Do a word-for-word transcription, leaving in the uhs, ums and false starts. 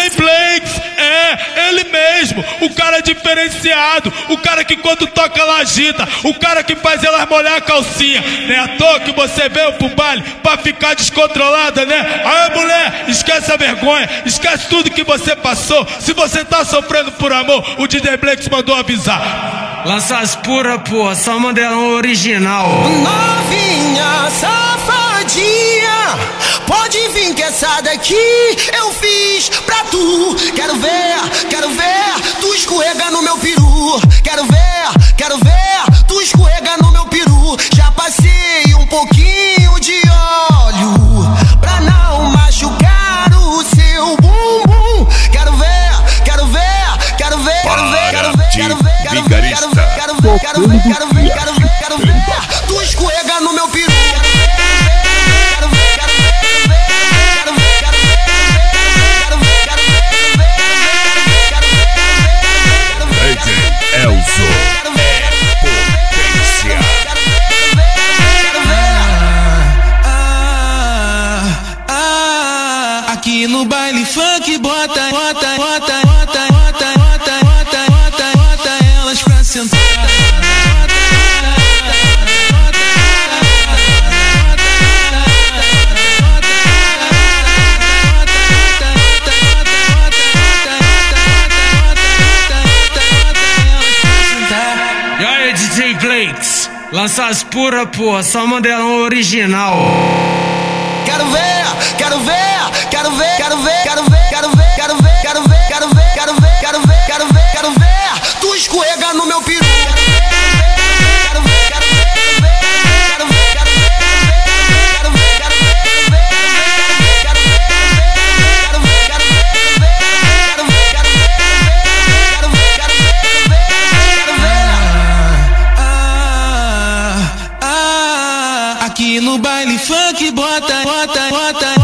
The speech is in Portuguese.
J Blakes, é, ele mesmo, o cara diferenciado, o cara que quando toca ela agita, o cara que faz elas molhar a calcinha. Não é à toa que você veio pro baile pra ficar descontrolada, né? Aí mulher, esquece a vergonha, esquece tudo que você passou. Se você tá sofrendo por amor, o D J Blakes mandou avisar. Lança as pura, porra, só modelão original. Novinha, safadinha, pode vir que essa daqui eu fiz pra tu. Quero ver, quero ver, tu escorrega no meu peru. Quero ver, quero ver, tu escorrega no meu peru. Já passei um pouquinho de óleo pra não machucar o seu bumbum. Quero ver, quero ver, quero ver, quero ver, quero ver, quero ver, quero ver, quero ver, quero ver, quero ver, quero ver, quero ver, quero ver, tu escorrega no meu peru. Aqui no baile funk bota, bota, bota, bota, bota, bota, bota, bota, bota elas pra sentar. E aí, D J Blakes, lança as pura, porra, só modelão original. Quero ver, quero ver, quero ver, quero ver, quero ver, quero ver, quero ver, quero ver, quero ver, quero ver, quero ver, quero ver, quero ver, tu escorrega no meu peru. Quero ver, quero ver, quero ver, quero ver, quero ver, quero ver, quero ver, quero ver, quero ver, quero ver, quero ver, quero ver, quero ver, Ah, ah, aqui no baile funk bota, bota, bota.